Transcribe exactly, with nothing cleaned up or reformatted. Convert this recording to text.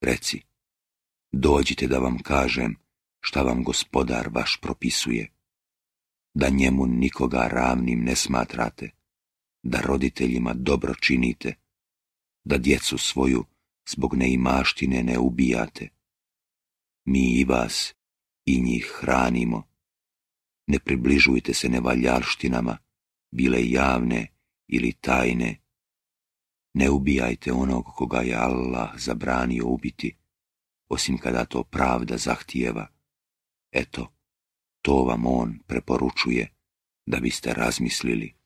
Reci, dođite da vam kažem šta vam Gospodar vaš propisuje, da njemu nikoga ravnim ne smatrate, da roditeljima dobro činite, da djecu svoju zbog neimaštine ne ubijate. Mi i vas i njih hranimo. Ne približujte se nevaljalštinama, bile javne ili tajne. Ne ubijajte onog koga je Allah zabranio ubiti, osim kada to pravda zahtijeva. Eto, to vam on preporučuje da biste razmislili.